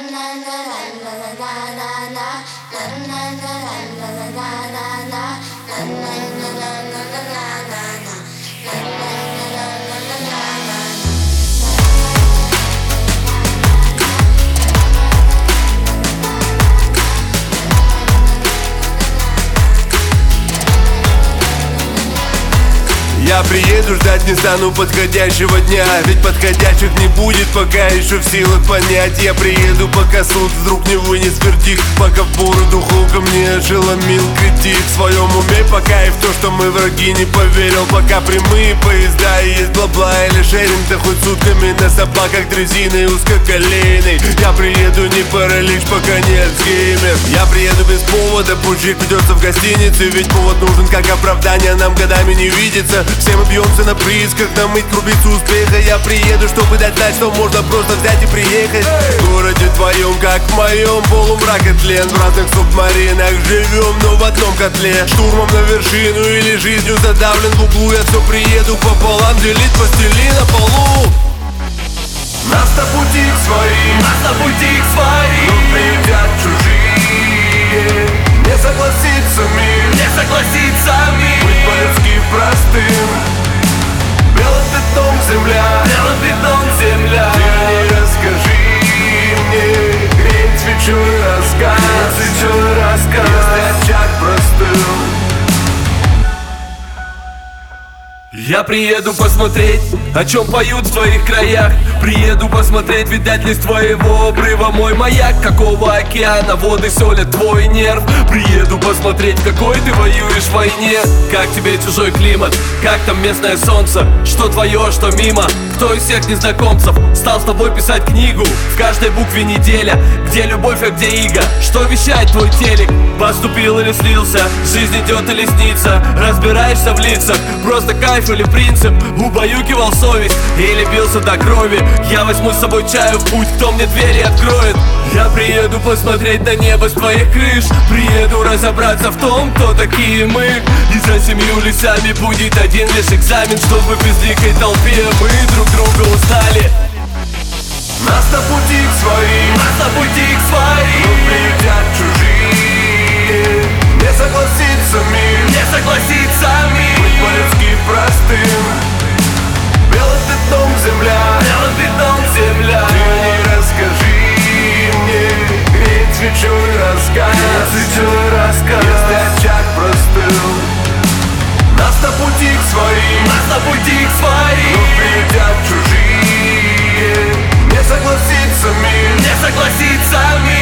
Я приеду, ждать не стану подходящего дня, ведь подходящих не будет, пока еще в силах понять. Я приеду, пока суд вдруг не вынес вердикт, пока в бороду ко мне ошеломил критик. В своем уме пока и в то, что мы враги, не поверил. Пока прямые поезда и есть бла-бла или шеринг, да хоть сутками на собаках дрезиной узкоколейной. Я приеду, не паралич, пока не альцгеймер. Я приеду без повода, пучик придется в гостинице, ведь повод нужен как оправдание, нам годами не видится. Все мы бьемся на приисках, намыть крупицу успеха. Я приеду, чтобы дать знать, что можно просто взять и приехать. В городе твоем, как в моем, полумрак и тлен. В разных субмаринах живем, но в одном котле. Штурмом на вершину или жизнью задавлен в углу. Я все приеду пополам, делить постели на полу. Нас на пути к своим, но приедят чужие. Не согласится мир, быть по-людски простым. Белым пятном земля, ты не расскажи мне. Греть свечу и рассказ, если очаг простыл. Я приеду посмотреть, о чем поют в твоих краях. Приеду посмотреть, видать ли с твоего обрыва мой маяк. Какого океана воды солят твой нерв. Приеду посмотреть, какой ты воюешь в войне. Как тебе чужой климат, как там местное солнце. Что твое, что мимо, кто из всех незнакомцев стал с тобой писать книгу. В каждой букве неделя, где любовь, а где иго. Что вещает твой телек, поступил или слился. Жизнь идет или снится, разбираешься в лицах. Просто кайф или принцип, убаюкивал совесть или бился до крови. Я возьму с собой чаю в путь, кто мне двери откроет. Я приеду посмотреть на небо с твоих крыш. Приеду разобраться в том, кто такие мы. И за 7 лесами будет один лишь экзамен, чтобы в безликой толпе мы друг друга узнали. Нас на пути к своим, но приедят чужие. Не согласится мир, быть по-людски простым. Белым пятном земля, ты не расскажи мне. Греть свечу и рассказ, если очаг простыл. Нас на пути к своим, но приедят чужие. Не согласится мир,